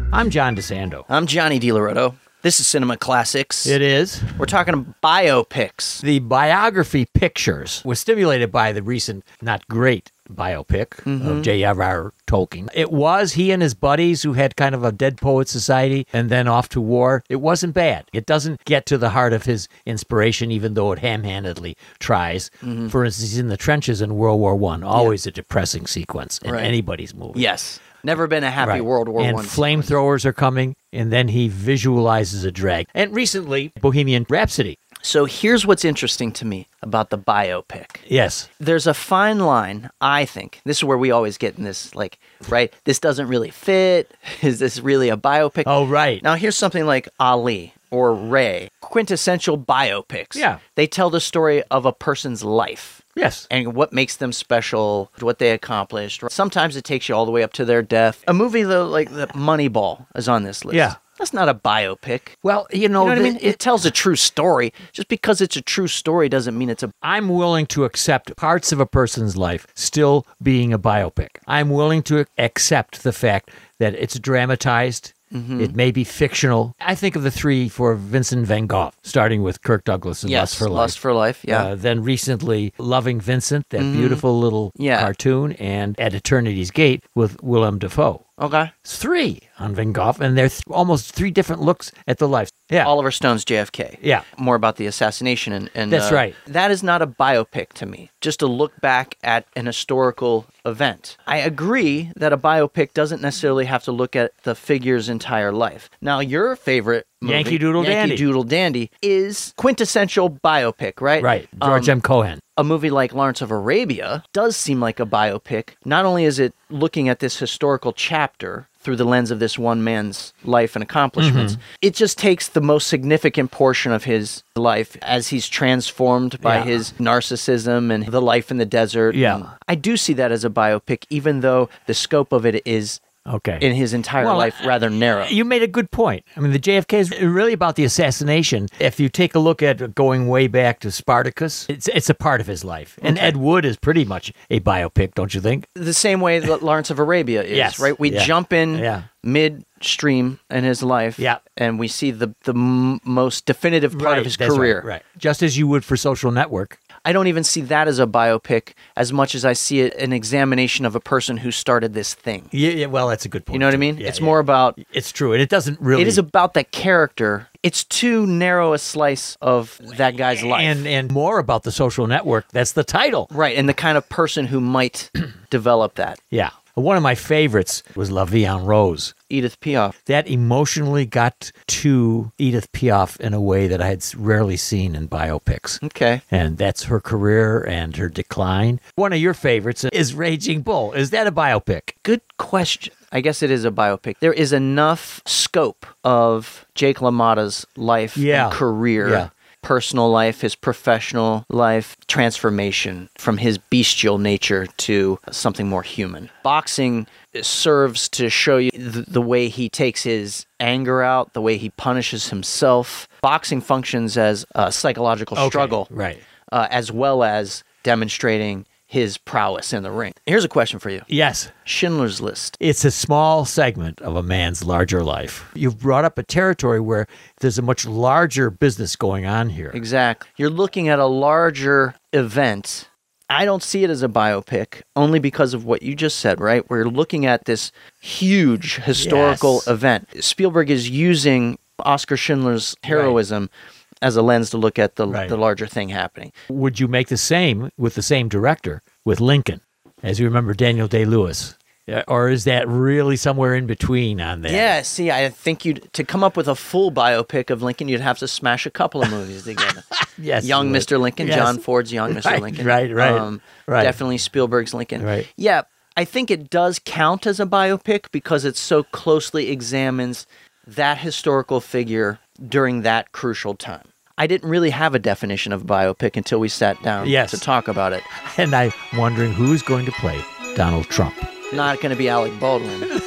I'm John DeSando. I'm Johnny DiLoretto. This is Cinema Classics. It is. We're talking biopics. The biography pictures was stimulated by the recent, not great, biopic of J.R.R. Tolkien. It was he and his buddies who had kind of a Dead Poets Society and then off to war. It wasn't bad. It doesn't get to the heart of his inspiration, even though it ham-handedly tries. For instance, he's in the trenches in World War I. Always a depressing sequence in anybody's movie. Yes. Never been a happy World War I. And flamethrowers are coming, and then he visualizes a drag. And recently, Bohemian Rhapsody. So here's what's interesting to me about the biopic. Yes. There's a fine line, I think. This is where we always get in this, right? This doesn't really fit. Is this really a biopic? Oh, right. Now, here's something like Ali or Ray. Quintessential biopics. Yeah. They tell the story of a person's life. Yes. And what makes them special, what they accomplished. Sometimes it takes you all the way up to their death. A movie, though, like the Moneyball is on this list. Yeah. That's not a biopic. Well, you know what I mean? It tells a true story. Just because it's a true story doesn't mean it's a... I'm willing to accept parts of a person's life still being a biopic. I'm willing to accept the fact that it's dramatized. It may be fictional. I think of the three for Vincent van Gogh, starting with Kirk Douglas and Lust for Life. Lust for Life, yeah. Then recently, Loving Vincent, that beautiful little cartoon, and At Eternity's Gate with Willem Dafoe. Okay. It's three on Van Gogh, and they're almost three different looks at the life. Yeah. Oliver Stone's JFK. Yeah. More about the assassination. And That's right. That is not a biopic to me. Just to look back at an historical event. I agree that a biopic doesn't necessarily have to look at the figure's entire life. Now, your favorite movie, Yankee Doodle Dandy. Yankee Doodle Dandy, is quintessential biopic, right? Right. George M. Cohan. A movie like Lawrence of Arabia does seem like a biopic. Not only is it looking at this historical chapter through the lens of this one man's life and accomplishments, it just takes the most significant portion of his life as he's transformed by his narcissism and the life in the desert. Yeah. And I do see that as a biopic, even though the scope of it is in his entire life rather narrow. You made a good point. I mean, the JFK is really about the assassination. If you take a look at going way back to Spartacus, it's a part of his life. And Ed Wood is pretty much a biopic, don't you think? The same way that Lawrence of Arabia is, right? We jump in midstream in his life, and we see the most definitive part of his career. Right. Just as you would for Social Network. I don't even see that as a biopic as much as I see it an examination of a person who started this thing. Yeah, well, that's a good point. You know what I mean? It's more about... It's true, and it doesn't really... It is about that character. It's too narrow a slice of that guy's life. And more about the Social Network. That's the title. Right, and the kind of person who might develop that. Yeah. One of my favorites was La Vie en Rose. Edith Piaf. That emotionally got to Edith Piaf in a way that I had rarely seen in biopics. Okay. And that's her career and her decline. One of your favorites is Raging Bull. Is that a biopic? Good question. I guess it is a biopic. There is enough scope of Jake LaMotta's life and career, personal life, his professional life, transformation from his bestial nature to something more human. Boxing serves to show you the way he takes his anger out, the way he punishes himself. Boxing functions as a psychological struggle, right? As well as demonstrating his prowess in the ring. Here's a question for you. Yes. Schindler's List. It's a small segment of a man's larger life. You've brought up a territory where there's a much larger business going on here. Exactly. You're looking at a larger event. I don't see it as a biopic, only because of what you just said, right? We're looking at this huge historical event. Spielberg is using Oskar Schindler's heroism as a lens to look at the larger thing happening. Would you make the same with the same director, with Lincoln, as you remember Daniel Day-Lewis? Or is that really somewhere in between on that? Yeah, see, I think to come up with a full biopic of Lincoln, you'd have to smash a couple of movies together. Yes, Young Mr. Lincoln, John Ford's Young Mr. Lincoln. Right. Definitely Spielberg's Lincoln. Right. Yeah, I think it does count as a biopic because it so closely examines that historical figure during that crucial time. I didn't really have a definition of biopic until we sat down to talk about it. And I'm wondering who's going to play Donald Trump. Not going to be Alec Baldwin.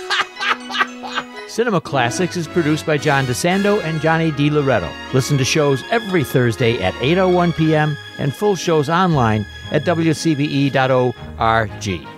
Cinema Classics is produced by John DeSando and Johnny DiLoretto. Listen to shows every Thursday at 8:01 p.m. and full shows online at wcbe.org.